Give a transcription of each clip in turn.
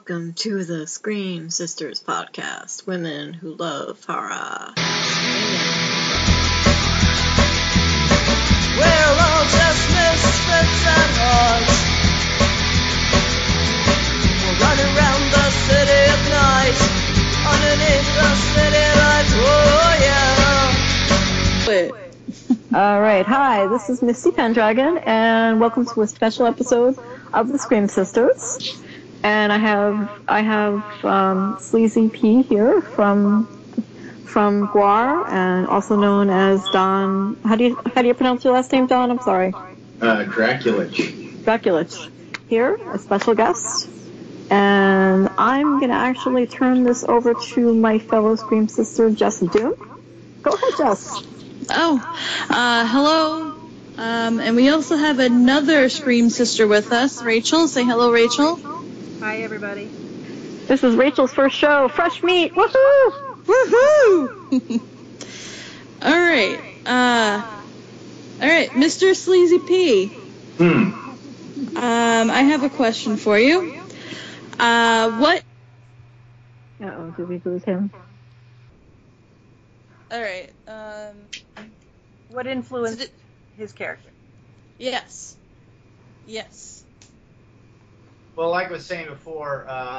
Welcome to the Scream Sisters podcast, women who love horror. We're all just misfits and hearts. We'll run around the city at night, underneath the city lights. Oh yeah. Alright, hi, this is Misty Pendragon, and welcome to a special episode of the Scream Sisters. And I have Sleazy P here from Guar, and also known as Don. How do you pronounce your last name, Don? I'm sorry. Draculich. Draculich. Here, a special guest. And I'm gonna actually turn this over to my fellow Scream sister, Jess Doom. Go ahead, Jess. Hello. And we also have another Scream sister with us, Rachel. Say hello, Rachel. Hi, everybody. This is Rachel's first show. Fresh meat. Woohoo! Woohoo! All right, Mr. Sleazy P. I have a question for you. What? Uh-oh, did we lose him? All right. What influenced his character? Yes. Well, like I was saying before,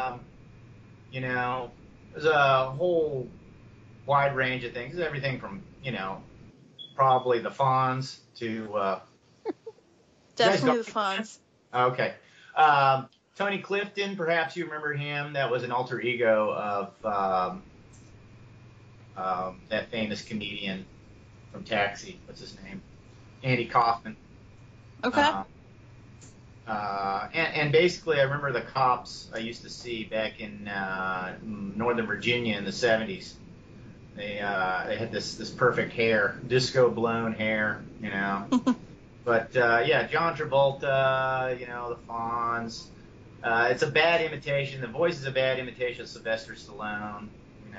there's a whole wide range of things. There's everything from, probably the Fonz to... Definitely the Fonz. Okay. Tony Clifton, perhaps you remember him. That was an alter ego of that famous comedian from Taxi. What's his name? Andy Kaufman. Okay. And basically, I remember the cops I used to see back in Northern Virginia in the 70s. They had this perfect hair, disco blown hair, But John Travolta, the Fonz. It's a bad imitation. The voice is a bad imitation of Sylvester Stallone,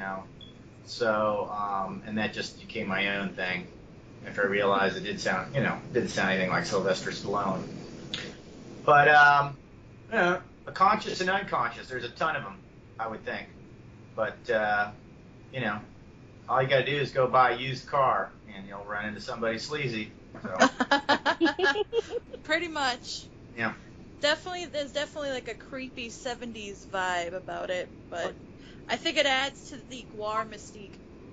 So and that just became my own thing after I realized it didn't sound anything like Sylvester Stallone. But, a conscious and unconscious, there's a ton of them, I would think. But, all you got to do is go buy a used car, and you'll run into somebody sleazy. So. Pretty much. Yeah. There's definitely like a creepy 70s vibe about it, but I think it adds to the Guar mystique.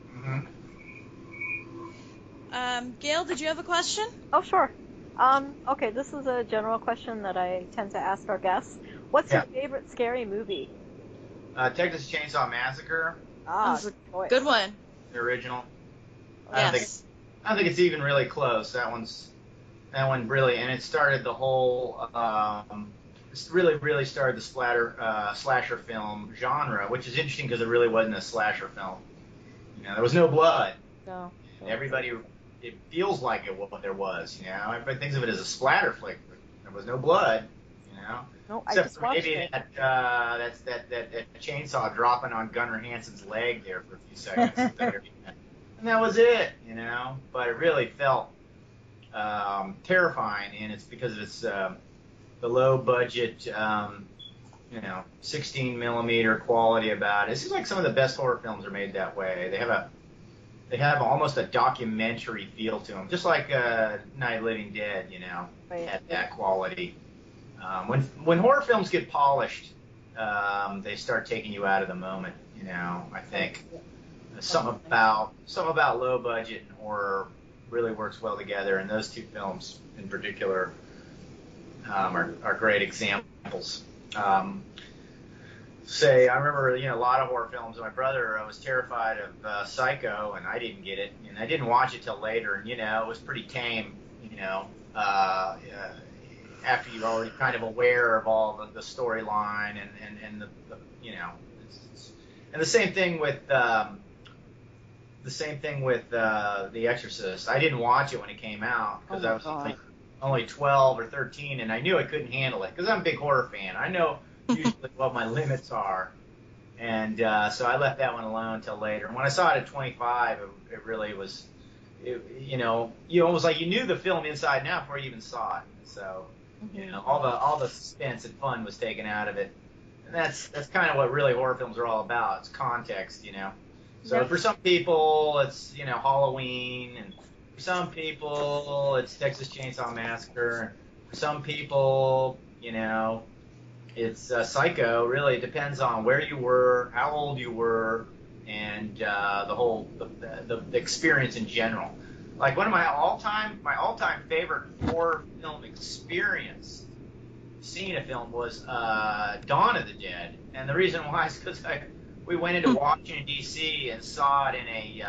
Mm-hmm. Gail, did you have a question? Oh, sure. Okay, this is a general question that I tend to ask our guests. What's your favorite scary movie? Texas Chainsaw Massacre. That's a good one. The original. Yes. I don't think it's even really close. That one really, and it started the whole. It's really started the slasher film genre, which is interesting because it really wasn't a slasher film. There was no blood. No. It feels like there was. Everybody thinks of it as a splatter flick, but there was no blood. No, Except I just for watched maybe it. that chainsaw dropping on Gunnar Hansen's leg there for a few seconds. And that was it, But it really felt terrifying, and it's because of its the low budget, 16 millimeter quality about it. It seems like some of the best horror films are made that way. They have almost a documentary feel to them, just like Night of the Living Dead, Right. had that quality. When horror films get polished, they start taking you out of the moment. I think something about low budget and horror really works well together, and those two films in particular are great examples. I remember a lot of horror films. My brother was terrified of Psycho, and I didn't get it, and I didn't watch it till later. And it was pretty tame. After you're already kind of aware of all the storyline and the and the same thing with The Exorcist. I didn't watch it when it came out because I was only 12 or 13, and I knew I couldn't handle it because I'm a big horror fan. I know usually what my limits are, and so I left that one alone until later. And when I saw it at 25, it really was, almost like you knew the film inside and out before you even saw it. So, all the suspense and fun was taken out of it. that's kind of what really horror films are all about. It's context, you know. So Yep. for some people, it's, you know, Halloween, and for some people, it's Texas Chainsaw Massacre, and for some people, you know, it's Psycho. Really, it depends on where you were, how old you were, and the experience in general. Like one of my all-time favorite horror film experience seeing a film was Dawn of the Dead, and the reason why is because we went into Washington D.C. and saw it in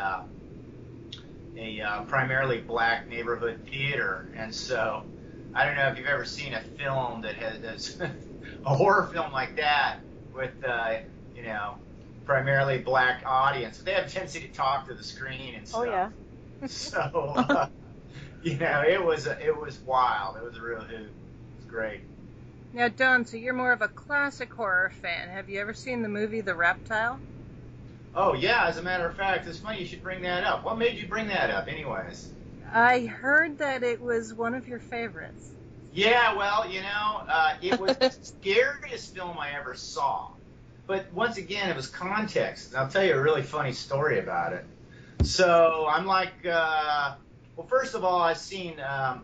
a primarily black neighborhood theater, and so I don't know if you've ever seen a film that has a horror film like that with you know, primarily black audience. They have a tendency to talk to the screen and stuff. Oh yeah. So you know, it was wild. It was a real hoot. It was great. Now, Don, so you're more of a classic horror fan. Have you ever seen the movie The Reptile? Oh yeah, as a matter of fact, it's funny you should bring that up. What made you bring that up, anyways? I heard that it was one of your favorites. Yeah, well, you know, it was the scariest film I ever saw. But once again, it was context. And I'll tell you a really funny story about it. So I'm like, well, first of all, I'd seen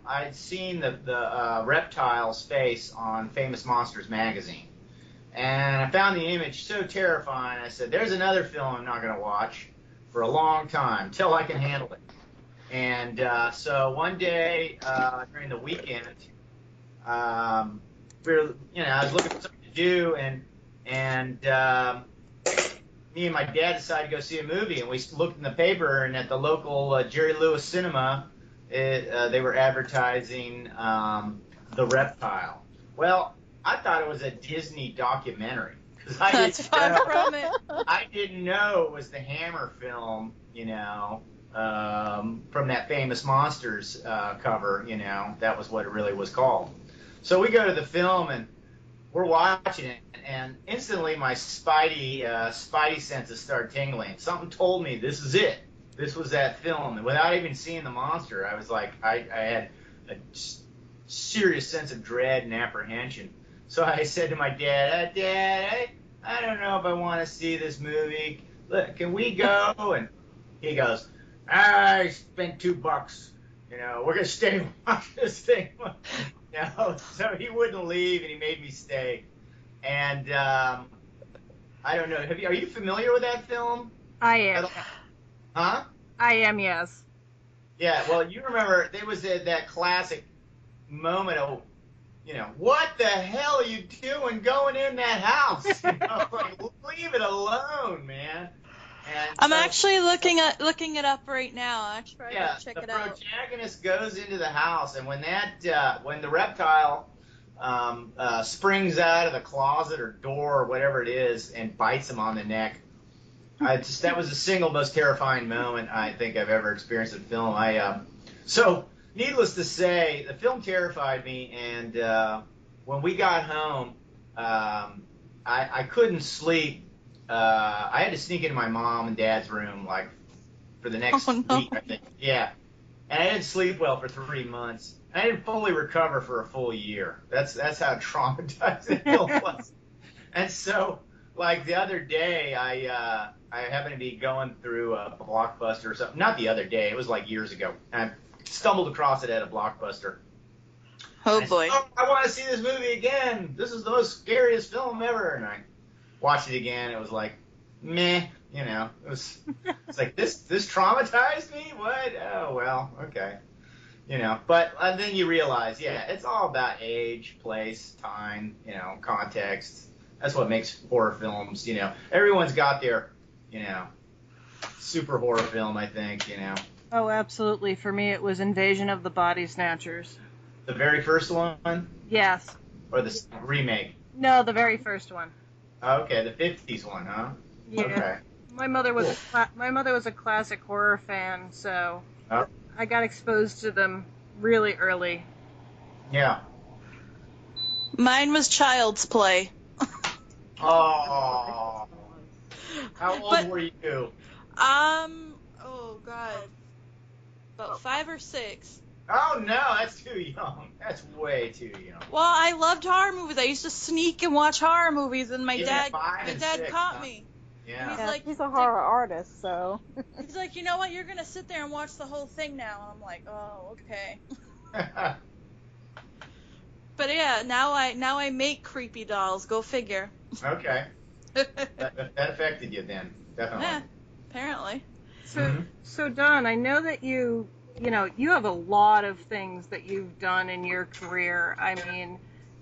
the reptile's face on Famous Monsters magazine, and I found the image so terrifying. I said, "There's another film I'm not going to watch for a long time till I can handle it." And so one day during the weekend, I was looking for something to do, and me and my dad decided to go see a movie, and we looked in the paper, and at the local Jerry Lewis Cinema, they were advertising The Reptile. Well, I thought it was a Disney documentary, because That's far from it. I didn't know it was the Hammer film, you know, from that Famous Monsters cover, you know, that was what it really was called. So we go to the film, and we're watching it, and instantly my spidey senses start tingling. Something told me this is it. This was that film. And without even seeing the monster, I was like, I had a serious sense of dread and apprehension. So I said to my dad, Dad, I don't know if I want to see this movie. Look, can we go? And he goes, I spent $2. You know, we're going to stay and watch this thing. You know, so he wouldn't leave, and he made me stay. And I don't know. Are you familiar with that film? I am. Huh? I am, yes. Yeah. Well, you remember there was that classic moment of, you know, what the hell are you doing going in that house? You know, like, leave it alone, man. And I'm so, actually looking it up right now. I tried to check it out. The protagonist goes into the house, and when the reptile springs out of the closet or door or whatever it is and bites him on the neck, that was the single most terrifying moment I think I've ever experienced in film. So needless to say, the film terrified me, and when we got home, I couldn't sleep. I had to sneak into my mom and dad's room like for the next week, I think. Yeah. And I didn't sleep well for 3 months. I didn't fully recover for a full year. That's how traumatizing it was. And so, like the other day, I happened to be going through a Blockbuster or something. Not the other day. It was like years ago. And I stumbled across it at a Blockbuster. Oh boy. I said, I want to see this movie again. This is the most scariest film ever. And I watched it again. It was like, meh, you know. It's like this traumatized me. What? Oh well, okay, you know. But then you realize, yeah, it's all about age, place, time, you know, context. That's what makes horror films. You know, everyone's got their, you know, super horror film. I think, you know. Oh, absolutely. For me, it was Invasion of the Body Snatchers. The very first one, Yes. or the remake. No, the very first one. Okay, the 50s one, huh? Yeah. Okay. My mother was a classic horror fan, so Oh. I got exposed to them really early. Yeah. Mine was Child's Play. Oh. How old were you? Oh god, about 5 or 6. Oh no, that's too young. That's way too young. Well, I loved horror movies. I used to sneak and watch horror movies, and my Yeah, dad 5 and 6, caught huh? me. Yeah. He's Yeah, like, he's a horror artist, so. He's like, you know what? You're gonna sit there and watch the whole thing now. And I'm like, oh, okay. But yeah, now I make creepy dolls. Go figure. Okay. That affected you then, definitely. Yeah, apparently. So Don, I know that you have a lot of things that you've done in your career. I mean,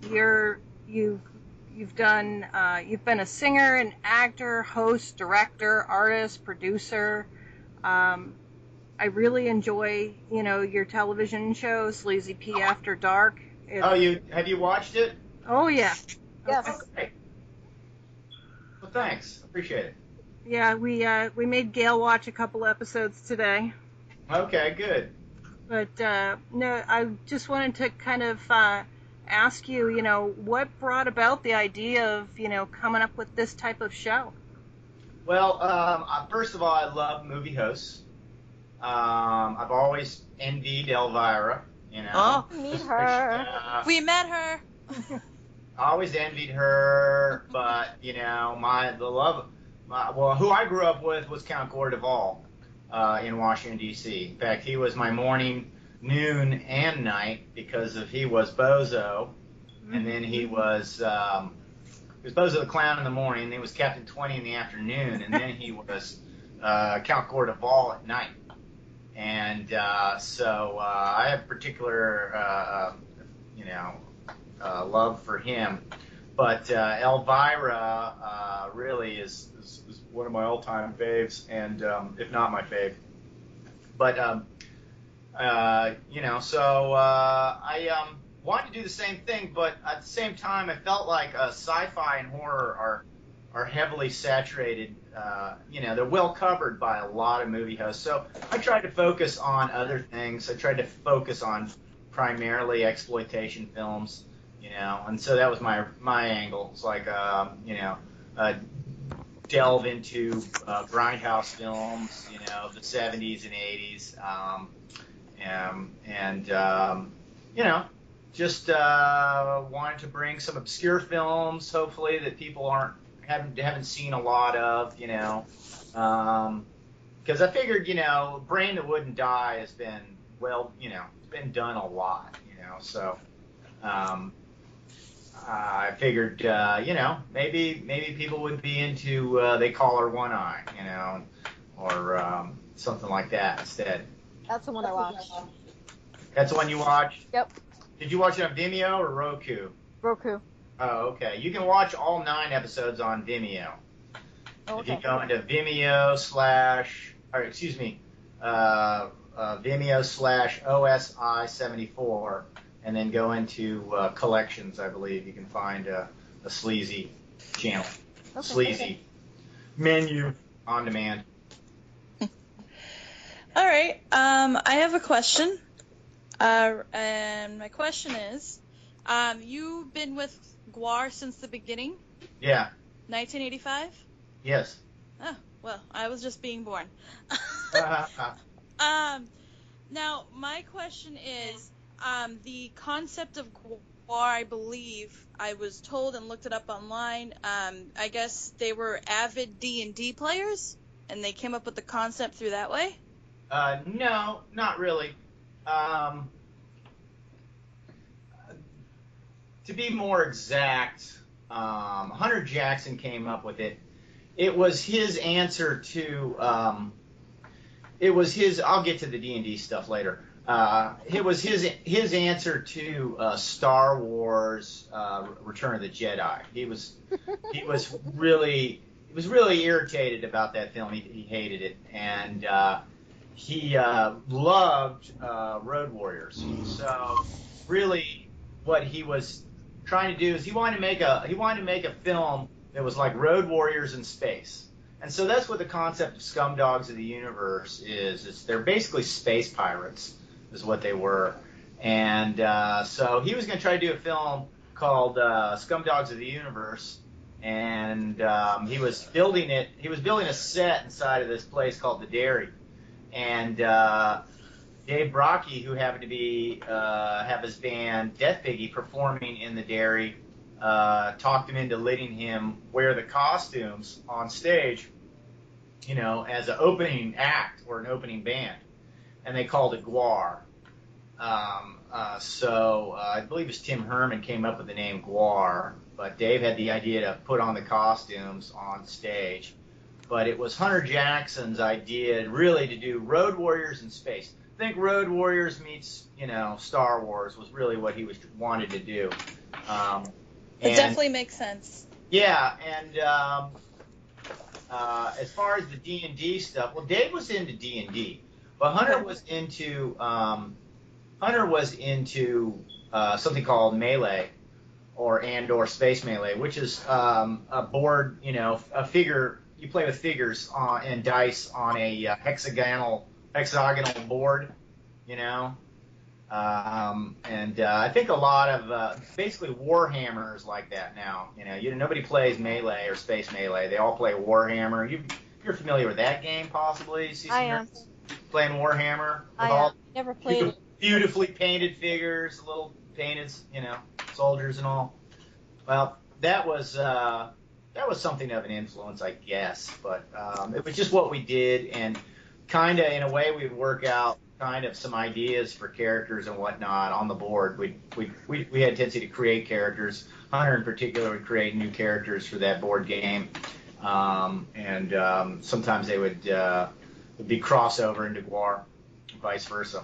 you've been a singer, an actor, host, director, artist, producer. I really enjoy, your television show, Sleazy P After Dark. Have you watched it? Oh yeah. Yes. Okay. Well, thanks. Appreciate it. Yeah, we made Gail watch a couple episodes today. Okay, good. But no, I just wanted to kind of ask you, what brought about the idea of, coming up with this type of show? Well, first of all, I love movie hosts. I've always envied Elvira, Oh, Meet her. we met her. I always envied her, but who I grew up with was Count Gore Duvall in Washington D.C. In fact, he was my morning, noon, and night because he was Bozo, and then he was Bozo the Clown in the morning, and then he was Captain 20 in the afternoon, and then he was Count Gore Duvall at night. And so I have particular love for him. But Elvira really is one of my all-time faves, and if not my fave. But I wanted to do the same thing, but at the same time, I felt like sci-fi and horror are heavily saturated. They're well covered by a lot of movie hosts. So I tried to focus on other things. I tried to focus on primarily exploitation films. And so that was my angle. It's like, delve into grindhouse films, the 70s and 80s, just wanted to bring some obscure films, hopefully that people haven't seen a lot of, because I figured, Brain That Wouldn't Die has been it's been done a lot, so. I figured, maybe people would be into They Call Her One Eye, or something like that instead. That's the one I watched. That's the one you watched? Yep. Did you watch it on Vimeo or Roku? Roku. Oh, okay. You can watch all 9 episodes on Vimeo. Oh, okay. If you go into Vimeo/OSI74, and then go into collections, I believe you can find a Sleazy channel. Okay. Sleazy menu on demand. All right. I have a question. And my question is, you've been with GWAR since the beginning? Yeah. 1985? Yes. Oh, well, I was just being born. Now, my question is, the concept of GWAR, I believe, I was told and looked it up online, I guess they were avid D&D players, and they came up with the concept through that way? No, not really. To be more exact, Hunter Jackson came up with it. It was his answer to, I'll get to the D&D stuff later. It was his answer to Star Wars Return of the Jedi. He was really irritated about that film. He hated it, and he loved Road Warriors. So really, what he was trying to do is he wanted to make a film that was like Road Warriors in space. And so that's what the concept of Scumdogs of the Universe is. They're basically space pirates, is what they were. And so he was going to try to do a film called Scumdogs of the Universe. And he was building a set inside of this place called the Dairy. And Dave Brockie, who happened to be have his band Death Piggy performing in the Dairy, talked him into letting him wear the costumes on stage, as an opening act or an opening band, and they called it GWAR. So I believe it was Tim Herman came up with the name GWAR, but Dave had the idea to put on the costumes on stage. But it was Hunter Jackson's idea really to do Road Warriors in space. I think Road Warriors meets, Star Wars was really what he wanted to do. It definitely makes sense. Yeah, and as far as the D&D stuff, well, Dave was into D&D, but Hunter was into something called Melee, or Space Melee, which is a board, a figure. You play with figures and dice on a hexagonal board, and I think a lot of basically Warhammer is like that now. Nobody plays Melee or Space Melee. They all play Warhammer. You're familiar with that game, possibly? I am. Playing Warhammer with I never played it. Beautifully painted figures, little painted, soldiers and all. Well, that was something of an influence, I guess, but it was just what we did, and kind of in a way we'd work out kind of some ideas for characters and whatnot on the board. We had a tendency to create characters. Hunter in particular would create new characters for that board game, and sometimes they would be crossover into GWAR, and vice versa.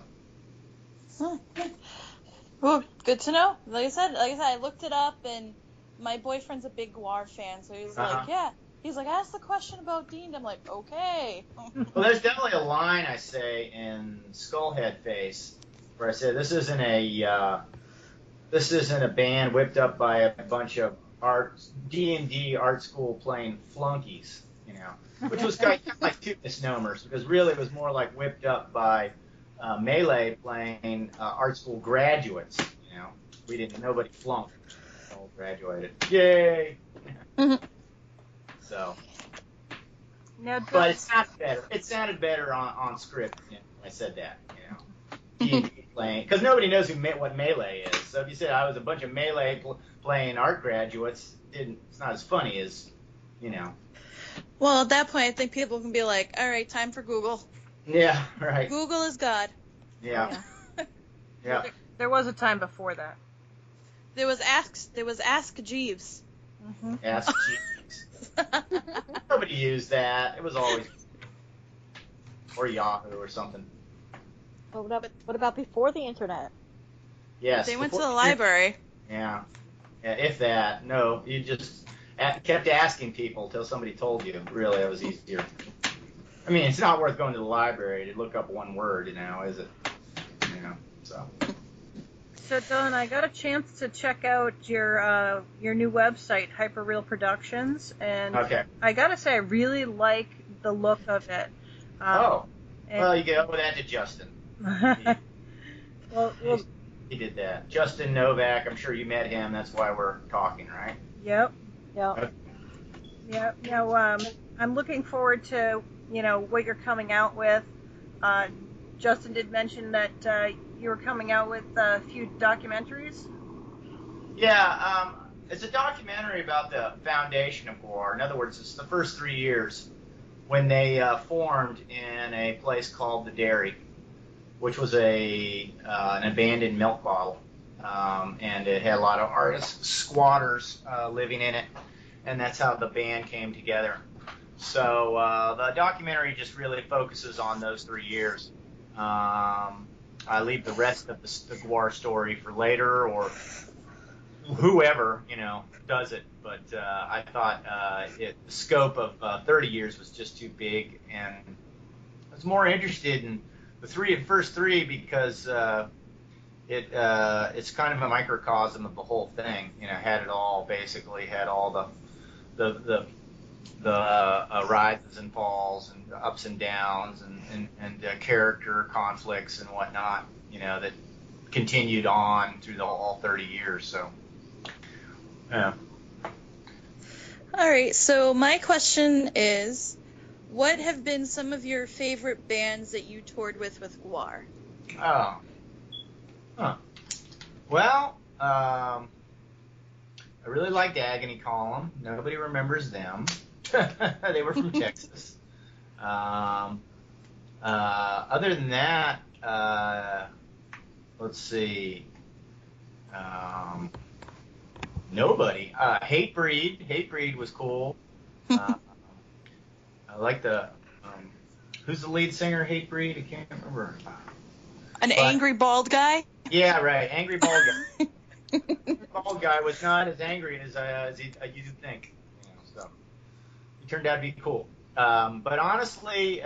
Well, good to know. Like I said, I looked it up, and my boyfriend's a big GWAR fan, so he was like, yeah. He's like, ask the question about Dean. I'm like, okay. Well, there's definitely a line I say in Skullhead Face where I say this isn't a band whipped up by a bunch of D&D art school playing flunkies, which was kind of like two misnomers, because really it was more like whipped up by Melee playing art school graduates. Nobody flunked. All graduated. Yay! So, but it sounded better. It sounded better on script. I said that, D&D playing, because nobody knows what Melee is. So if you said I was a bunch of Melee playing art graduates, it's not as funny as, Well, at that point, I think people can be like, all right, time for Google. Yeah, right. Google is God. Yeah. Yeah. There was a time before that. There was Ask Jeeves. Mm-hmm. Ask Jeeves. Nobody used that. It was always or Yahoo or something. What about before the internet? Yes. They went to the library. Yeah. If that. No, you just kept asking people till somebody told you. Really, it was easier. I mean, it's not worth going to the library to look up one word, is it? So. So, Don, I got a chance to check out your new website, Hyperreal Productions, and okay. I gotta say, I really like the look of it. Well, you get over that to Justin. well, he did that. Justin Novak, I'm sure you met him. That's why we're talking, right? Yep. Yeah. Okay. Yeah. I'm looking forward to what you're coming out with. Justin did mention that you were coming out with a few documentaries. Yeah, it's a documentary about the foundation of GWAR. In other words, it's the first 3 years when they formed in a place called the Dairy, which was an abandoned milk bottle, and it had a lot of artists, squatters living in it, and that's how the band came together. So the documentary just really focuses on those 3 years. I leave the rest of the GWAR story for later, or whoever does it. But I thought the scope of 30 years was just too big, and I was more interested in the first three because it's kind of a microcosm of the whole thing. Had it all, basically had all the rises and falls and ups and downs and character conflicts and whatnot, that continued on through all 30 years. So, yeah. All right. So my question is, what have been some of your favorite bands that you toured with GWAR? Oh. Huh. Well, I really liked Agony Column. Nobody remembers them. They were from Texas. Other than that, let's see. Nobody. Hatebreed. Hatebreed was cool. I like the. Who's the lead singer? Hatebreed. I can't remember. Angry bald guy? Yeah, right. Angry bald guy. Bald guy was not as angry as you'd think. You know, so he turned out to be cool. But honestly,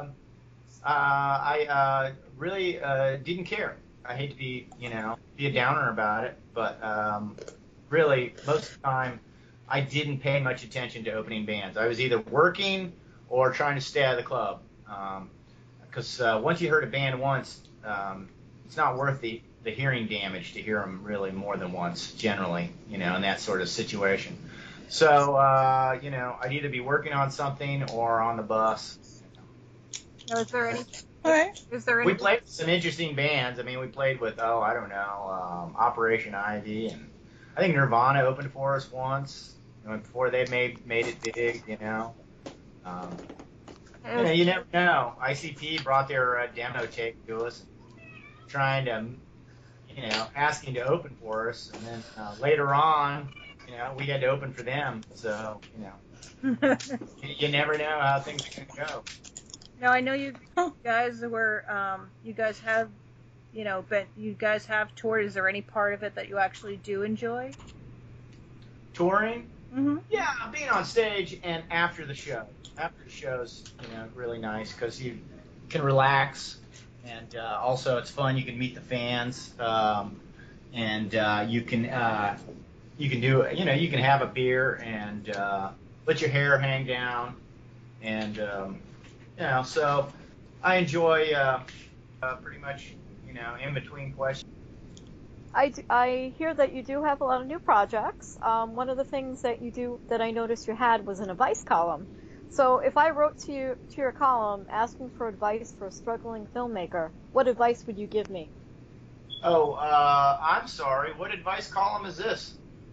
I really didn't care. I hate to be a downer about it, but really most of the time I didn't pay much attention to opening bands. I was either working or trying to stay out of the club. Because once you heard a band once, it's not worth the hearing damage to hear them really more than once, generally, in that sort of situation. So, I'd either be working on something or on the bus. Now, is there any? All right. Is there any? We played with some interesting bands. I mean, we played with, I don't know, Operation Ivy, and I think Nirvana opened for us once, before they made it big, you never know. ICP brought their demo tape to us, trying to, asking to open for us, and then later on, we had to open for them. So, you never know how things are going to go. Now I know you guys were, you guys have, but you guys have toured. Is there any part of it that you actually do enjoy? Touring? Mm-hmm. Yeah, being on stage and after the show. After the show's, really nice because you can relax, and also it's fun. You can meet the fans, and you can do, you can have a beer and let your hair hang down, and so I enjoy pretty much, in between questions. I hear that you do have a lot of new projects. One of the things that you do that I noticed you had was an advice column. So if I wrote to your column asking for advice for a struggling filmmaker, what advice would you give me? Oh, I'm sorry. What advice column is this?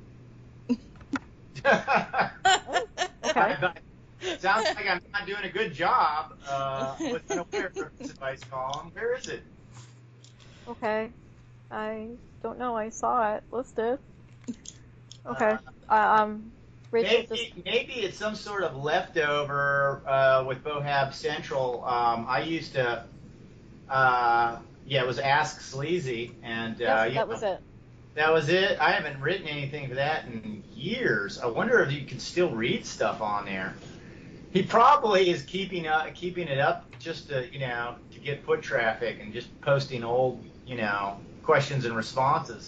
Okay. Sounds like I'm not doing a good job with this advice column. Where is it? Okay. I don't know. I saw it listed. Okay. Rachel, maybe it's some sort of leftover with Bohab Central. I used to, it was Ask Sleazy, and that was it. That was it. I haven't written anything for that in years. I wonder if you can still read stuff on there. He probably is keeping it up just to to get foot traffic and just posting old questions and responses.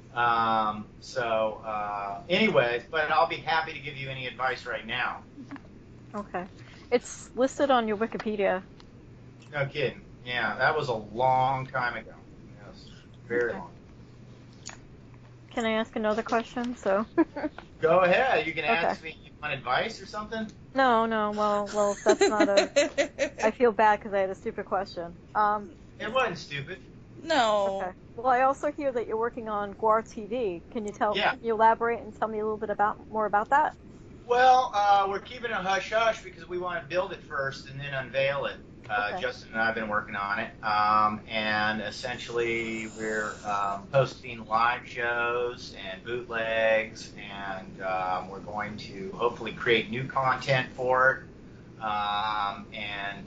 Anyways, but I'll be happy to give you any advice right now. Okay. It's listed on your Wikipedia. No kidding. Yeah, that was a long time ago. Yes, very long. Can I ask another question? So. Go ahead. You can ask me on advice or something. No. Well, that's not a. I feel bad because I had a stupid question. It wasn't stupid. No. Okay. Well, I also hear that you're working on Gwar TV. Can you Yeah. Can you elaborate and tell me a little bit more about that? Well, we're keeping it hush hush because we want to build it first and then unveil it. Okay. Justin and I have been working on it, and essentially we're posting live shows and bootlegs, and we're going to hopefully create new content for it. And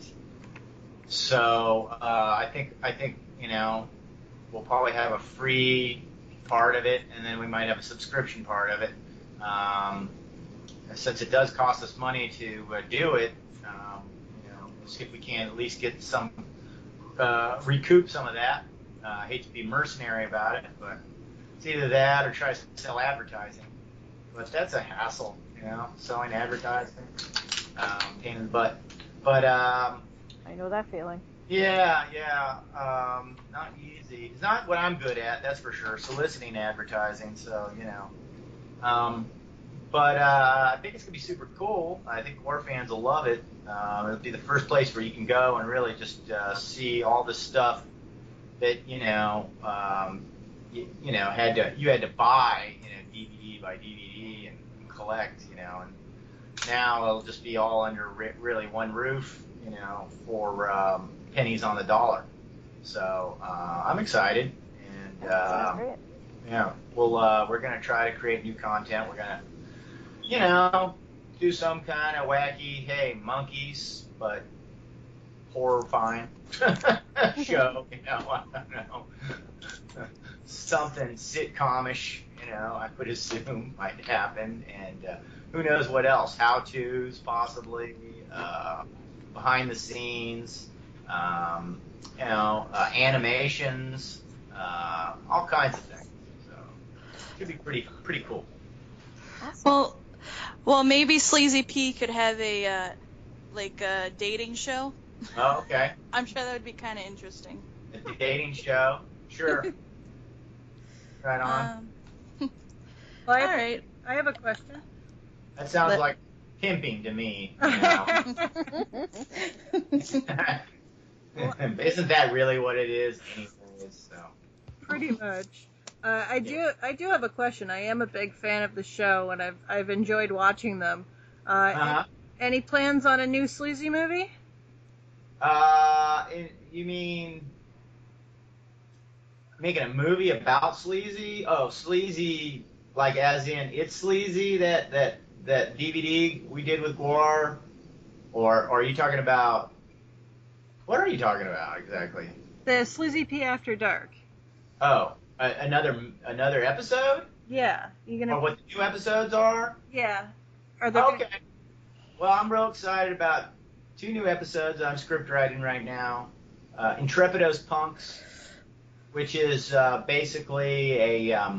so I think we'll probably have a free part of it, and then we might have a subscription part of it. Since it does cost us money to do it, see if we can at least get some, recoup some of that. I hate to be mercenary about it, but it's either that or try to sell advertising. But that's a hassle, selling advertising, pain in the butt. But I know that feeling. Yeah, not easy. It's not what I'm good at, that's for sure. Soliciting advertising, so but I think it's gonna be super cool. I think Gwar fans will love it. It'll be the first place where you can go and really just see all this stuff that you had to buy DVD by DVD and collect, and now it'll just be all under really one roof, for pennies on the dollar. So I'm excited, and yeah, we're gonna try to create new content. We're gonna, do some kind of wacky, hey, monkeys, but horrifying show, I don't know. Something sitcomish, I would assume might happen, and who knows what else? How-tos, possibly, behind the scenes, animations, all kinds of things. So it should be pretty cool. Well, maybe Sleazy P could have a dating show. Oh, okay. I'm sure that would be kind of interesting. A dating show, sure. Right on. Well, all right. I have a question. That sounds like pimping to me. Isn't that really what it is? Anyways, so. Pretty much. I do have a question. I am a big fan of the show, and I've enjoyed watching them. Any plans on a new Sleazy movie? You mean making a movie about Sleazy? Oh, Sleazy, like as in It's Sleazy, that DVD we did with Gwar? Or are you talking about, what are you talking about exactly? The Sleazy P After Dark. Oh, another episode? Yeah. Or what the new episodes are? Yeah. Okay. Well, I'm real excited about 2 new episodes I'm script writing right now. Intrepidos Punks, which is basically a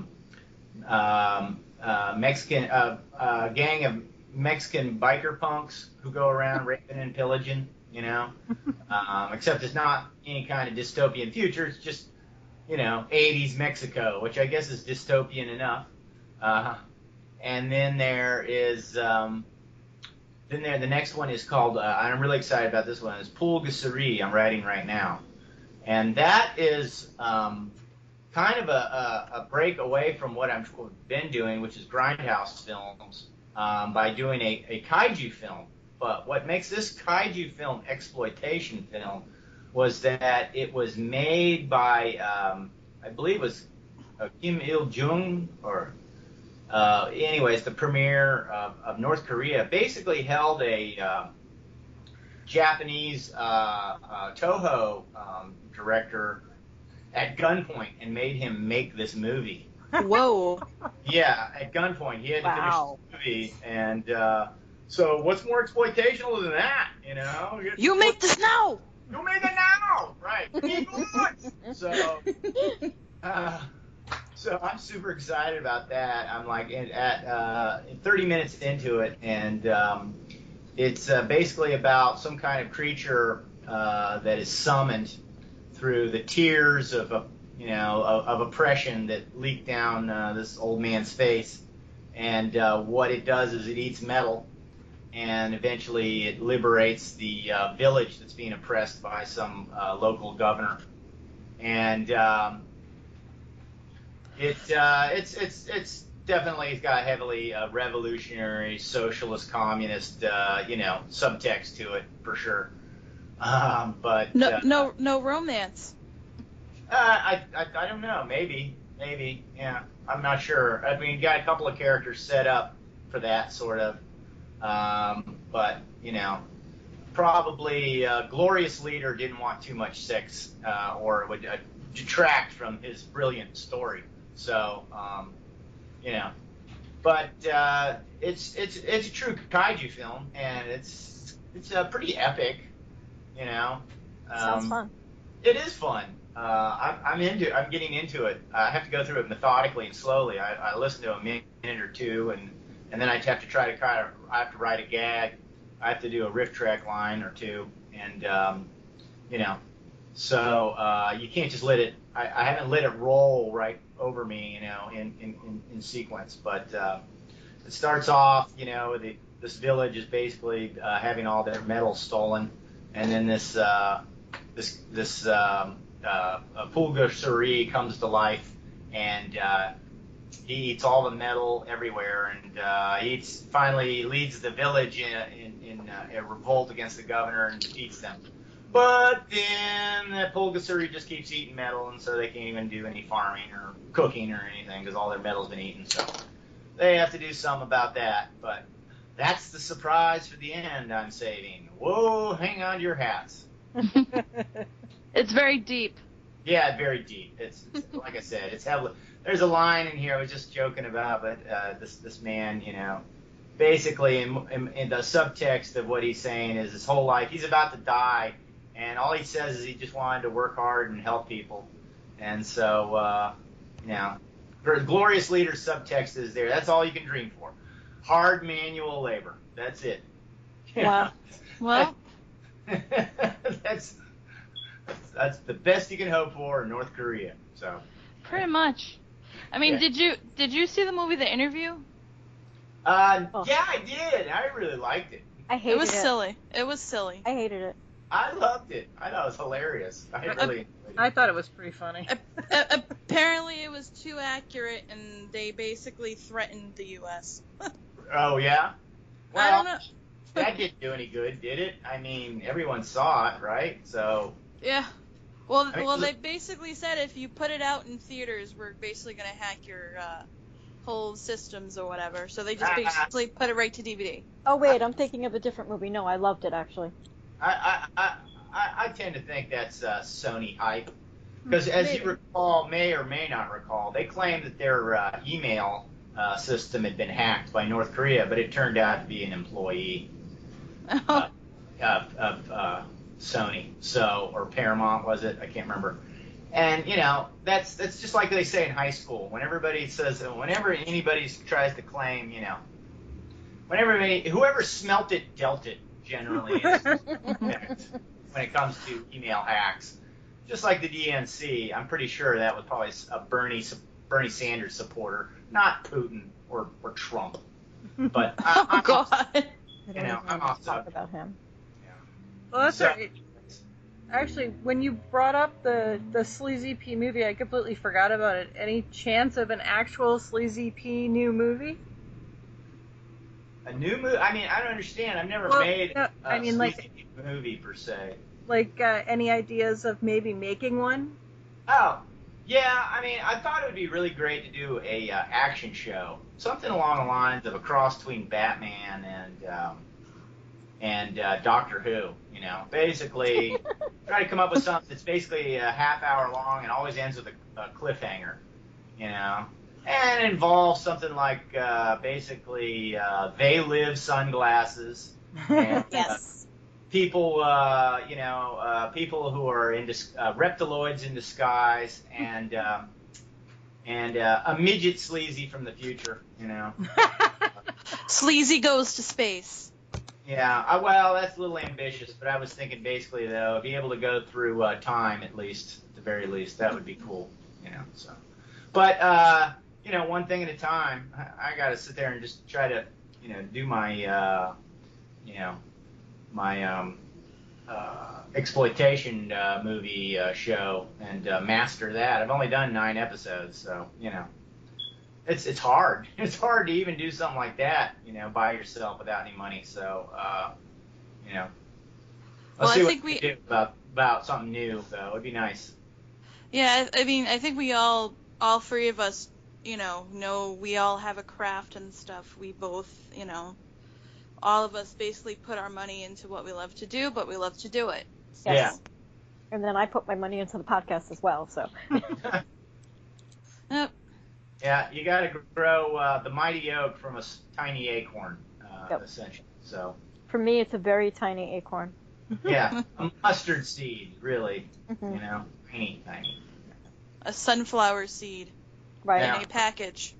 Mexican gang of Mexican biker punks who go around raping and pillaging, except it's not any kind of dystopian future. It's just, 80s Mexico, which I guess is dystopian enough. And then there is, the next one is called, and I'm really excited about this one, is Pulgasari, I'm writing right now. And that is kind of a break away from what I've been doing, which is grindhouse films, by doing a kaiju film. But what makes this kaiju film exploitation film was that it was made by, I believe it was Kim Il-jung, or anyways, the premier of North Korea basically held a Japanese Toho director at gunpoint and made him make this movie. Whoa. Yeah, at gunpoint. He had to finish the movie, and so what's more exploitational than that, You make this now! You make it now! Right. So I'm super excited about that. I'm like at 30 minutes into it, and it's basically about some kind of creature that is summoned through the tears of oppression that leak down this old man's face, and what it does is it eats metal, and eventually it liberates the village that's being oppressed by some local governor, and it's definitely got heavily revolutionary, socialist, communist, subtext to it for sure. But no romance. I don't know. Maybe. Yeah, I'm not sure. I mean, you got a couple of characters set up for that sort of. But probably Glorious Leader didn't want too much sex, or it would detract from his brilliant story. So, but it's a true kaiju film, and it's pretty epic. Sounds fun. It is fun. I'm getting into it. I have to go through it methodically and slowly. I listen to a minute or two, and then I have to I have to write a gag. I have to do a riff track line or two, and so you can't just let it. I haven't let it roll right over me, in sequence. But it starts off, this village is basically having all their metal stolen, and then this Pulgasuri comes to life, and he eats all the metal everywhere, and finally leads the village in a revolt against the governor and defeats them. But then the Pulgasuri just keeps eating metal, and so they can't even do any farming or cooking or anything because all their metal's been eaten. So they have to do something about that. But that's the surprise for the end I'm saving. Whoa, hang on to your hats. It's very deep. Yeah, very deep. It's like I said, it's heavily. There's a line in here I was just joking about, but this man, basically in the subtext of what he's saying is his whole life he's about to die, and all he says is he just wanted to work hard and help people, and so for glorious leader subtext is there. That's all you can dream for. Hard manual labor. That's it. Wow. Well, that's the best you can hope for in North Korea. So. Pretty much. I mean, Yeah. did you see the movie The Interview? Yeah, I did. I really liked it. I hated it. It was silly. It was silly. I hated it. I loved it. I thought it was hilarious. I really enjoyed it. I thought it was pretty funny. Apparently, it was too accurate, and they basically threatened the U.S. Oh, yeah? Well, I don't know. that didn't do any good, did it? I mean, everyone saw it, right? So, Yeah. Well, I mean, well, they basically said if you put it out in theaters, we're basically gonna hack your whole systems or whatever. So they just basically put it right to DVD. Oh wait, I'm thinking of a different movie. No, I loved it actually. I tend to think that's Sony hype. Because as you recall, may or may not recall, they claimed that their email system had been hacked by North Korea, but it turned out to be an employee of Sony, or Paramount, was it? I can't remember. And that's just like they say in high school. Whenever anybody tries to claim, whoever smelt it dealt it. Generally, is when it comes to email hacks, just like the DNC, I'm pretty sure that was probably a Bernie Sanders supporter, not Putin or Trump. But Oh God. I don't even I'm want off to talk the- about him. Well, that's So- right. Actually, when you brought up the Sleazy P movie, I completely forgot about it. Any chance of an actual Sleazy P new movie? A new movie? I mean, I don't understand. I've never Well, made no, a I mean, like- sleazy movie per se. Like, any ideas of maybe making one? Oh, yeah. I mean, I thought it would be really great to do a action show, something along the lines of a cross between Batman and Doctor Who. Basically try to come up with something that's basically a half hour long and always ends with a cliffhanger. And it involves something like basically they live sunglasses. And, Yes. people, people who are in reptiloids in disguise, and a midget sleazy from the future. Sleazy goes to space. Yeah, well, that's a little ambitious, but I was thinking basically though, be able to go through time at the very least, that would be cool. So, but one thing at a time. I got to sit there and just try to, do my, my exploitation movie show and master that. I've only done 9 episodes, so it's hard. It's hard to even do something like that, by yourself without any money. So let's see what we do about something new, though. It'd be nice. Yeah, I mean, I think we all 3 of us, know we all have a craft and stuff. We both, all of us basically put our money into what we love to do, but we love to do it. So. Yes. And then I put my money into the podcast as well. So. Yep. Yeah, you got to grow the mighty oak from a tiny acorn, Yep. essentially. So. For me, it's a very tiny acorn. Yeah, a mustard seed, really. Mhm. Tiny. A sunflower seed Right. Yeah. in a package.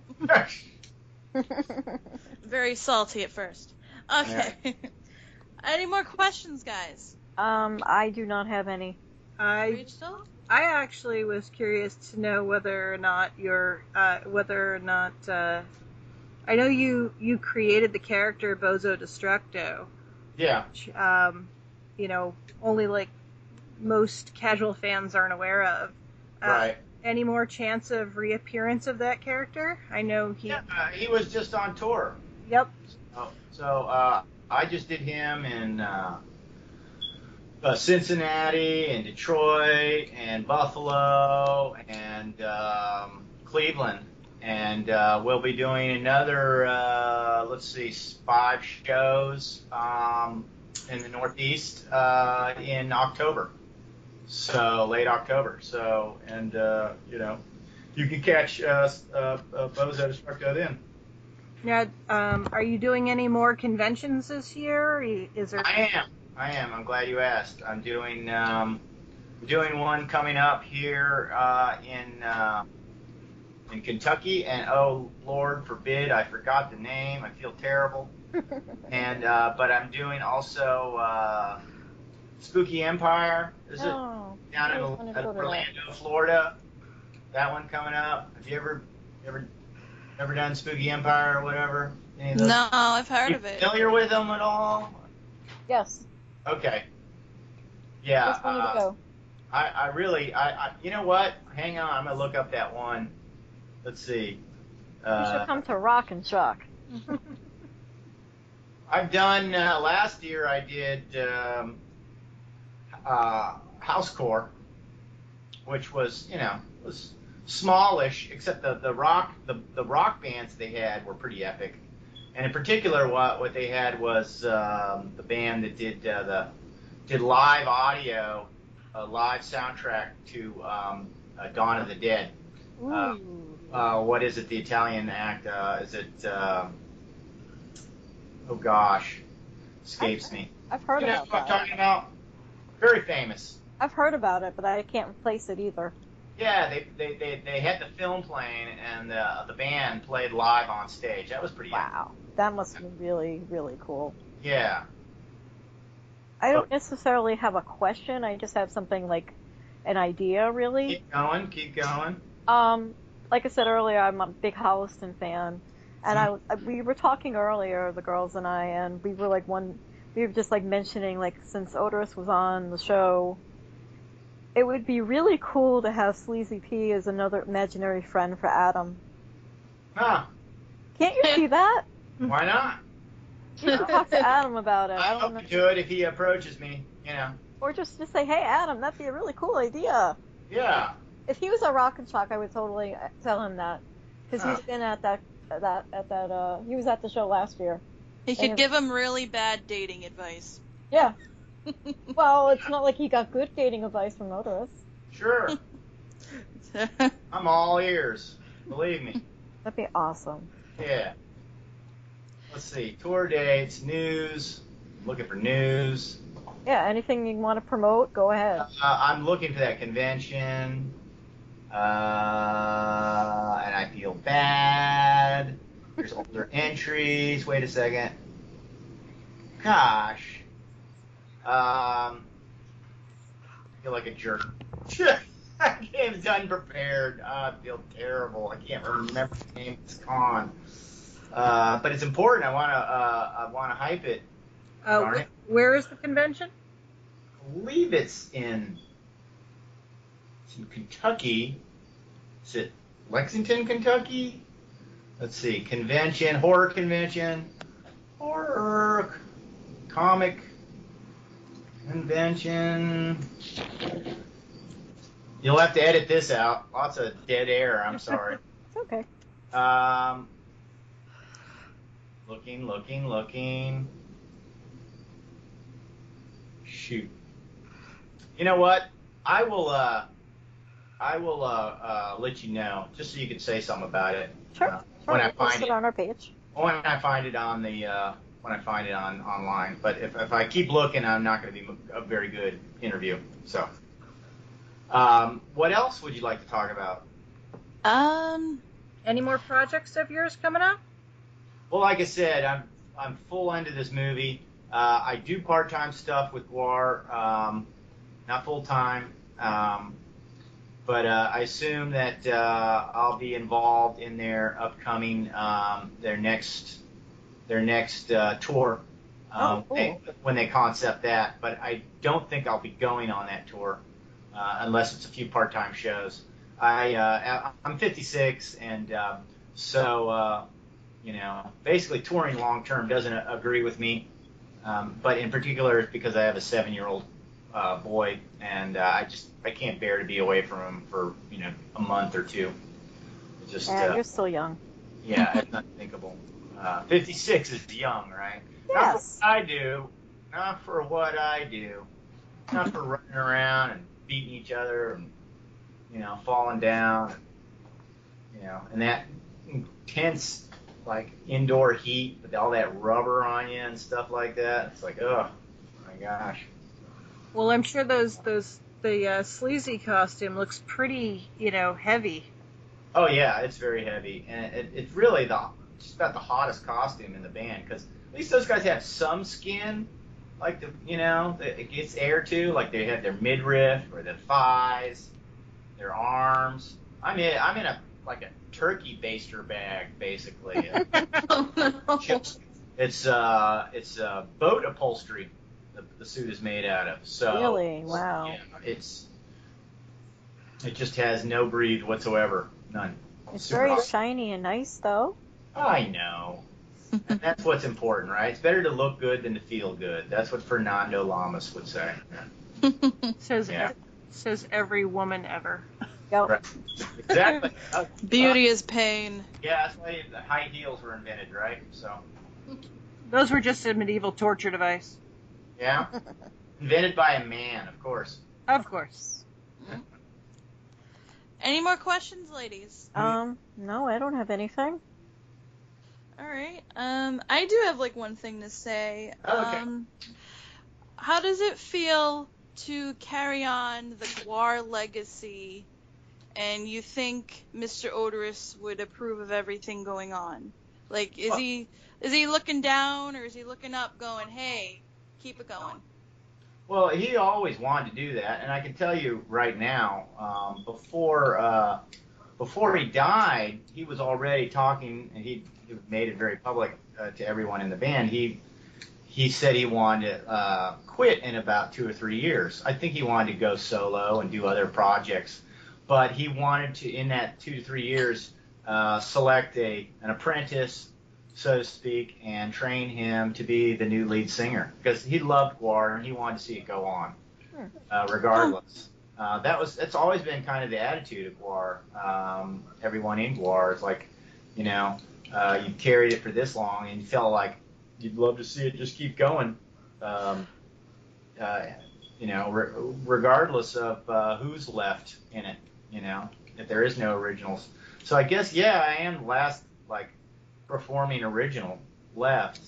Very salty at first. Okay. Any more questions, guys? I do not have any. I actually was curious to know whether or not I know you created the character Bozo Destructo. Yeah. Which, only like most casual fans aren't aware of. Right. Any more chance of reappearance of that character? I know he. Yeah, he was just on tour. Yep. So I just did him in Cincinnati and Detroit and Buffalo and Cleveland. And we'll be doing another, 5 shows in the Northeast in October. So, late October. So, and, you can catch Bozo Destructo then. Now, are you doing any more conventions this year? Is there? I am. I'm glad you asked. I'm doing one coming up here in Kentucky, and oh Lord forbid, I forgot the name. I feel terrible. And but I'm doing also Spooky Empire. Is it down in Orlando, Florida? That one coming up. Have you ever done Spooky Empire or whatever? Any of those? No, I've heard of You it. familiar with them at all? Yes. Okay. Yeah. Just wanted to go. I really, you know what? Hang on, I'm gonna look up that one. Let's see. You should come to Rock and Shock. I've done last year. I did Housecore, which was was smallish, except the rock bands they had were pretty epic. And in particular, what they had was the band that did live audio, a live soundtrack to Dawn of the Dead. What is it? The Italian act? Is it? Oh gosh, escapes me. I've heard You know about what I'm that. talking about? Very famous. I've heard about it, but I can't place it either. Yeah, they had the film playing, and the band played live on stage. That was pretty epic. Wow. That must be really, really cool. Yeah. I don't necessarily have a question. I just have something like an idea, really. Keep going. Like I said earlier, I'm a big Holliston fan, and we were talking earlier, the girls and I, and we were just like mentioning, like, since Odorous was on the show, it would be really cool to have Sleazy P as another imaginary friend for Adam. Huh. Can't you see that? Why not? You should talk to Adam about it. I don't hope know. to do it if he approaches me. Or just say, hey, Adam, that'd be a really cool idea. Yeah. If he was at Rock and Shock, I would totally tell him that, because he's been at that. He was at the show last year. He could give him really bad dating advice. Yeah. Well, it's not like he got good dating advice from Odorous. Sure. I'm all ears. Believe me. That'd be awesome. Yeah. Let's see. Tour dates, news. I'm looking for news. Yeah, anything you want to promote, go ahead. I'm looking for that convention. And I feel bad. There's older entries. Wait a second. Gosh. I feel like a jerk. I came unprepared. I feel terrible. I can't remember the name of this con. But it's important. I wanna hype it. Darn it. Where is the convention? I believe it's in Kentucky. Is it Lexington, Kentucky? Let's see. Convention, horror convention, horror comic convention. You'll have to edit this out. Lots of dead air. I'm sorry. It's okay. Looking. Shoot. You know what? I will let you know, just so you can say something about it. Sure. When I We'll post find it on our page. When I find it on online. But if I keep looking, I'm not going to be a very good interview. So, what else would you like to talk about? Any more projects of yours coming up? Well, like I said, I'm full into this movie. I do part-time stuff with GWAR, not full-time, but I assume that I'll be involved in their upcoming their next tour Cool. when they concept that. But I don't think I'll be going on that tour unless it's a few part-time shows. I'm 56, and so basically touring long-term doesn't agree with me. But in particular, it's because I have a 7-year-old boy, and I can't bear to be away from him for a month or two. It's just You're still young. yeah, it's unthinkable. 56 is young, right? Yes. Not for what I do, not for running around and beating each other and falling down, and that intense like indoor heat with all that rubber on you and stuff like that. It's like, oh my gosh. Well, I'm sure the sleazy costume looks pretty, heavy. Oh yeah, it's very heavy, and it's really just about the hottest costume in the band, because at least those guys have some skin, like it gets air to, like they have their midriff or their thighs, their arms. I'm in a turkey baster bag basically. Oh, no. It's boat upholstery. The suit is made out of. So Really? Wow. Yeah, it just has no breathe whatsoever. None. It's Super very hot. shiny and nice, though. I know. And that's what's important, right? It's better to look good than to feel good. That's what Fernando Lamas would say. Says Yeah. says every woman ever. Yep. Right. Exactly. Beauty is pain. Yeah, that's why the high heels were invented, right? So, Those were just a medieval torture device. yeah. Invented by a man, of course. Of course. Any more questions, ladies? No, I don't have anything. All right. I do have one thing to say. Oh, okay. How does it feel to carry on the Gwar legacy, and you think Mr. Odorous would approve of everything going on? Is he looking down, or is he looking up, going, "Hey, keep it going"? Well, he always wanted to do that, and I can tell you right now, before he died, he was already talking, and he made it very public to everyone in the band. He said he wanted to quit in about 2 or 3 years. I think he wanted to go solo and do other projects, but he wanted to, in that 2 to 3 years, select an apprentice, so to speak, and train him to be the new lead singer, because he loved Gwar and he wanted to see it go on, regardless. That's always been kind of the attitude of Gwar. Everyone in Gwar is like, you carried it for this long and you felt like you'd love to see it just keep going, regardless of who's left in it, if there is no originals. So I guess, yeah, I am the last performing original left,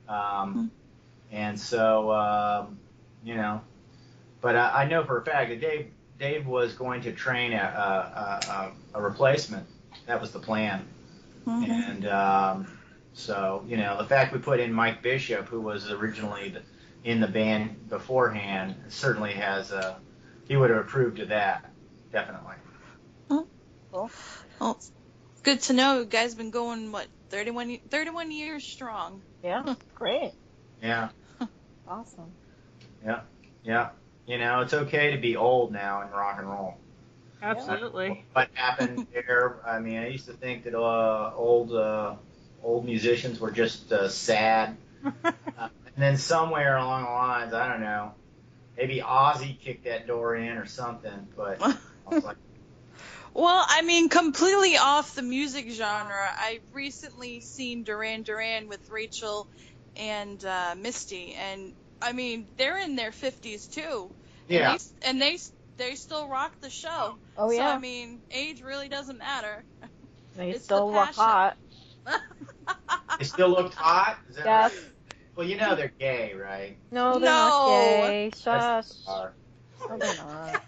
and so but I know for a fact that Dave was going to train a replacement. That was the plan. Mm-hmm. And so the fact we put in Mike Bishop, who was originally in the band beforehand, certainly has he would have approved of that, definitely. Cool. Well, good to know. You guys been going 31 years strong. Yeah, great. Yeah. Awesome. Yeah. It's okay to be old now in rock and roll. Absolutely. What happened there? I mean, I used to think that old musicians were just sad. And then somewhere along the lines, I don't know, maybe Ozzy kicked that door in or something. But I was like, Well, I mean, completely off the music genre, I recently seen Duran Duran with Rachel and Misty, and I mean, they're in their 50s too. yeah. And they still rock the show. Oh, yeah. So, I mean, age really doesn't matter. They It's still the look hot. They still looked hot? Is that Yes. right? Well, they're gay, right? No, they're No. not gay. Shush. Yes, they are. No, they're not.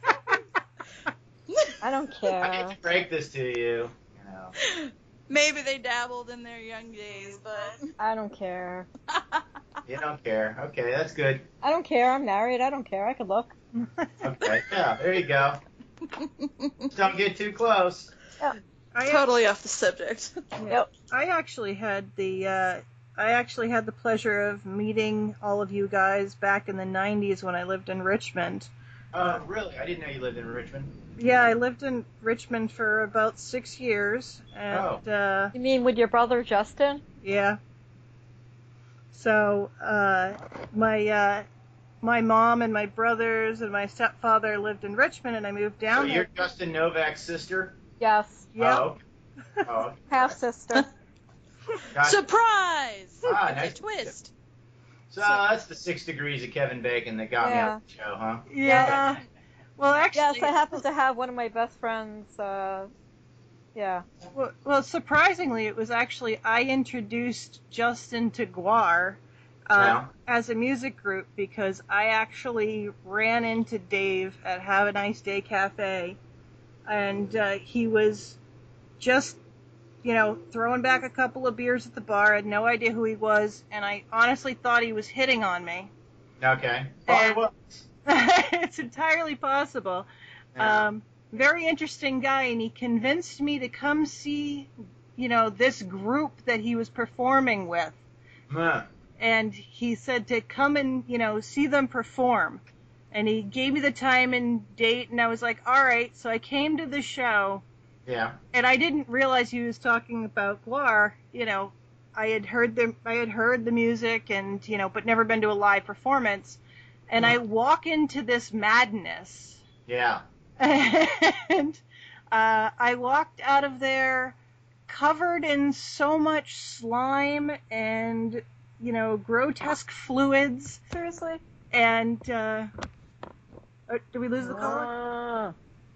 I don't I care. hate to break this to you. Maybe they dabbled in their young days, but I don't care. You don't care. Okay, that's good. I don't care. I'm married. I don't care. I could look. Okay, yeah, there you go. Just don't get too close. I totally off the subject. Yep. actually had the I actually had the pleasure of meeting all of you guys back in the 90s when I lived in Richmond. Oh, really? I didn't know you lived in Richmond. Yeah, I lived in Richmond for about 6 years. And, You mean with your brother Justin? yeah. So, my mom and my brothers and my stepfather lived in Richmond, and I moved down So there. you're Justin Novak's sister? Yes. Yep. Oh, okay. Oh, okay. Half sister. Gotcha. Surprise! Ah, It's nice. a twist. So that's the 6 degrees of Kevin Bacon that got me Yeah. on the show, huh? Yeah. Well, actually, Yes, I happen to have one of my best friends. Yeah. well, surprisingly, it was actually I introduced Justin to Guar Yeah. as a music group because I actually ran into Dave at Have a Nice Day Cafe, and he was just, throwing back a couple of beers at the bar. I had no idea who he was, and I honestly thought he was hitting on me. Okay. And- Well, It's entirely possible. yeah. Very interesting guy, and he convinced me to come see, this group that he was performing with. Huh. And he said to come and, see them perform. And he gave me the time and date, and I was like, all right. So I came to the show, Yeah. and I didn't realize he was talking about Guar. I had heard the music, and but never been to a live performance. And I walk into this madness. Yeah. And I walked out of there covered in so much slime and, grotesque fluids. Seriously? And, did we lose the caller?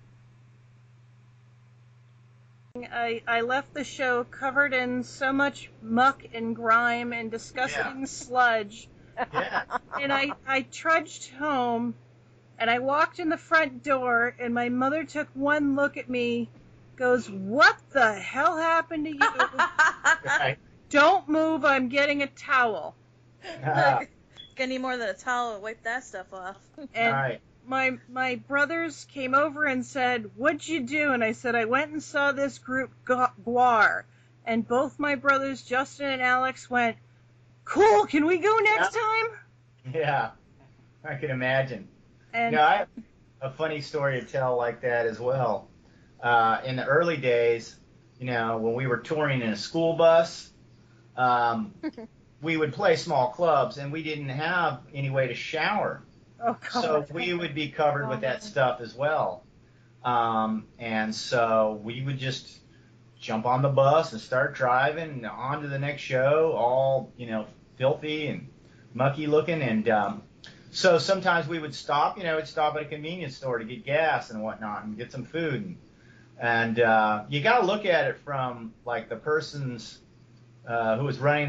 I left the show covered in so much muck and grime and disgusting sludge. Yeah. And I trudged home, and I walked in the front door, and my mother took one look at me, goes, "What the hell happened to you? Right. Don't move, I'm getting a towel." Ah, Gonna need more than a towel to wipe that stuff off. all And right. my brothers came over and said, "What'd you do?" And I said, "I went and saw this group, Guar." And both my brothers, Justin and Alex, went, "Cool, can we go next time?" Yeah. I can imagine. And I have a funny story to tell like that as well. In the early days, when we were touring in a school bus, we would play small clubs, and we didn't have any way to shower. oh god, So we would be covered with that stuff as well. And so we would just jump on the bus and start driving on to the next show, all, filthy and mucky looking. And so sometimes we would stop, we'd stop at a convenience store to get gas and whatnot and get some food. And you got to look at it from, like, the person's who was running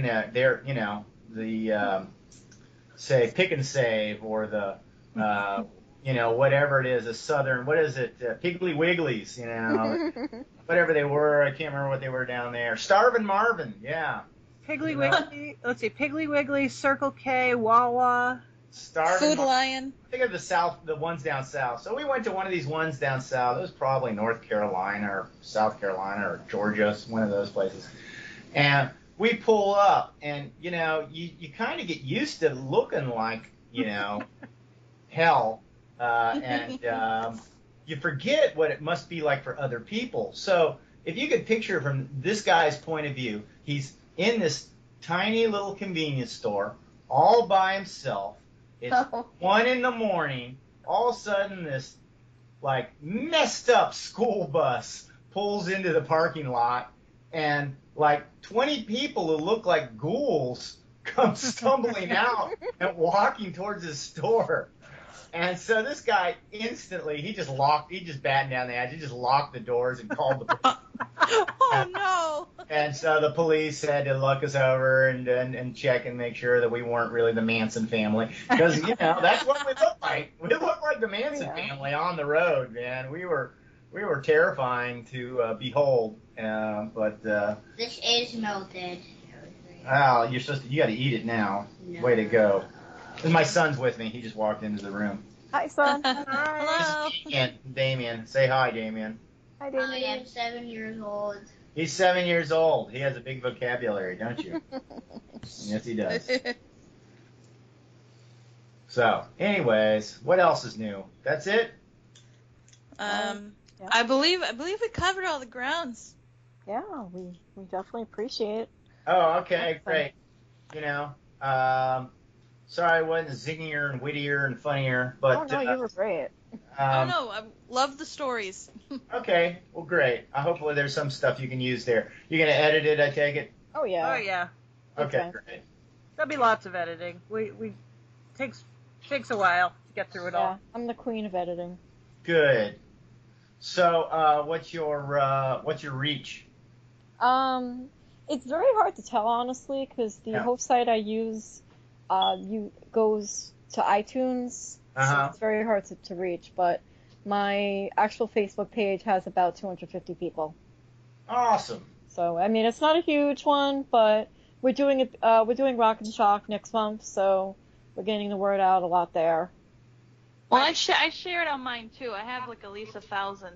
the say, Pick and Save, or the, whatever it is, a Southern, what is it, Piggly Wigglies, whatever they were. I can't remember what they were down there. Starvin' Marvin, yeah. Piggly Wiggly, let's see, Piggly Wiggly, Circle K, Wawa. Starvin' Food Marvin. Lion. Think of the ones down south. So we went to one of these ones down south. It was probably North Carolina or South Carolina or Georgia, one of those places. And we pull up, and, you kind of get used to looking like, hell. And you forget what it must be like for other people. So if you could picture from this guy's point of view, he's in this tiny little convenience store all by himself. It's 1 a.m. All of a sudden, this, like, messed up school bus pulls into the parking lot, and, like, 20 people who look like ghouls come stumbling out and walking towards his store. And so this guy instantly, he just battened down the edge. He just locked the doors and called the police. Oh no! And so the police had to look us over and check and make sure that we weren't really the Manson family. Because, that's what we looked like. We looked like the Manson family on the road, man. We were terrifying to behold. But This is melted. wow, you got to eat it now. No. Way to go. And my son's with me. He just walked into the room. Hi, son. Hello. And Damien. Say hi, Damien. Hi, I Damien. am 7 years old. He's 7 years old. He has a big vocabulary, don't you? Yes, he does. So, anyways, what else is new? That's it? Yeah. I believe we covered all the grounds. Yeah, we definitely appreciate it. Oh, okay, great. You know, sorry I wasn't zingier and wittier and funnier, but... Oh, no, you were great. Oh no, I love the stories. Okay, well, great. Hopefully there's some stuff you can use there. You're going to edit it, I take it? Oh, yeah. Oh yeah, Okay, Okay. great. there'll be lots of editing. We takes a while to get through it Yeah, all. I'm the queen of editing. Good. So, what's your reach? It's very hard to tell, honestly, because the Yeah. host site I use goes to iTunes, Uh-huh. so it's very hard to reach, but my actual Facebook page has about 250 people. Awesome. So, I mean, it's not a huge one, but we're doing Rock and Shock next month, so we're getting the word out a lot there. Well, I share it on mine too. I have like at least 1,000.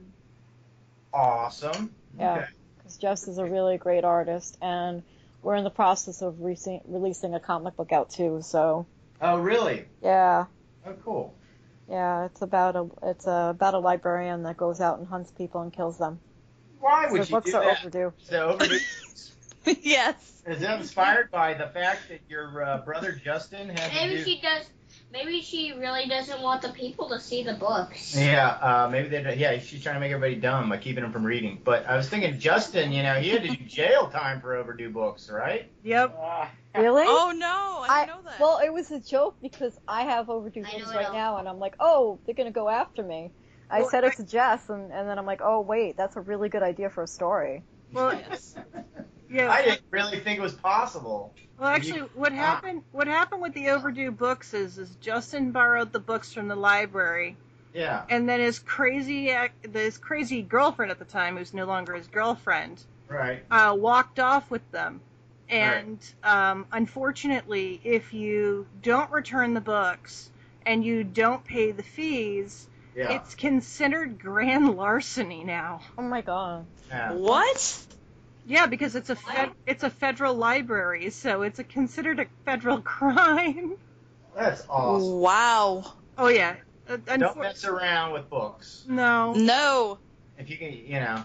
Awesome. Yeah. Okay. Because Jess is a really great artist, and we're in the process of releasing a comic book out too. So Oh, really? yeah, Oh, cool. yeah, it's about a librarian that goes out and hunts people and kills them. Why So would the you books do are that? overdue. So overdue. Yes. Is that inspired by the fact that your brother Justin had to Maybe do... she does. Maybe she really doesn't want the people to see the books. Yeah, maybe they. Yeah, she's trying to make everybody dumb by keeping them from reading. But I was thinking, Justin, you know, he had to do jail time for overdue books, right? Yep. Really? Oh no, I didn't know that. Well, it was a joke because I have overdue I books know right it. now, and I'm like, oh, they're gonna go after me. I Well, said it to Jess, and then I'm like, oh wait, that's a really good idea for a story. Well, Yes. yeah. I didn't really think it was possible. Well, actually, what happened with the overdue books is Justin borrowed the books from the library, Yeah. and then his crazy girlfriend at the time, who's no longer his girlfriend, Right. walked off with them. And unfortunately, if you don't return the books and you don't pay the fees, Yeah. it's considered grand larceny now. Oh my god. Yeah. What? Yeah, because it's a federal library, so it's considered a federal crime. That's awesome. Wow. Oh yeah. Don't mess around with books. No. No. If you can, you know.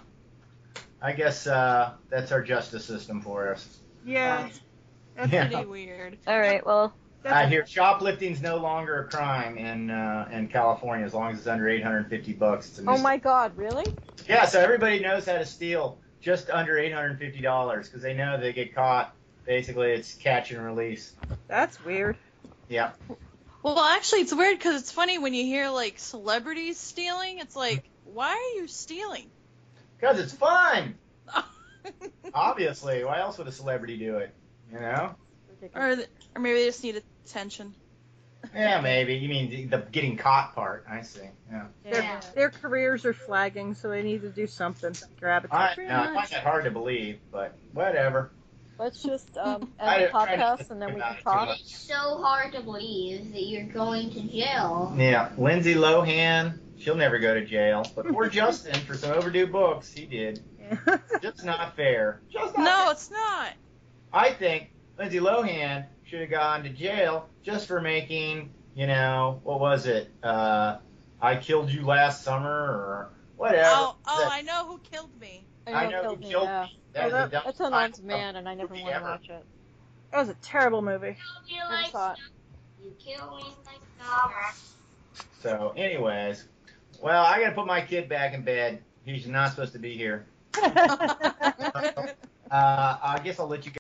I guess that's our justice system for us. Yeah. That's Yeah. Pretty weird. All right, well, I hear shoplifting's no longer a crime in California as long as it's under 850 bucks. It's a oh my god, really? Yeah, so everybody knows how to steal just under $850 because they know they get caught. Basically, it's catch and release. That's weird. Yeah. Well, actually, it's weird because it's funny when you hear like celebrities stealing. It's like, why are you stealing? Because it's fun. Obviously. Why else would a celebrity do it? You know? Or maybe they just need attention. Yeah, maybe. You mean the getting caught part. I see. Yeah. Yeah. Their careers are flagging, so they need to do something to grab I attention. find that hard to believe, but whatever. Let's just I end the didn't try to podcast think and then we about can it too talk. much. It's so hard to believe that you're going to jail. Yeah, Lindsay Lohan, she'll never go to jail. But poor Justin, for some overdue books, he did. Yeah. Just not fair. Just not No, fair. it's not. I think Lindsay Lohan should have gone to jail just for making, you know, what was it? I Killed You Last Summer or whatever. Oh, That- I know who killed me. I know who killed yeah. me. That was the dumbest That's an old title man, and I never movie want to ever. watch it. That was a terrible movie. You Never like saw it. you kill me like dogs. So, anyways, well, I gotta put my kid back in bed. He's not supposed to be here. I guess I'll let you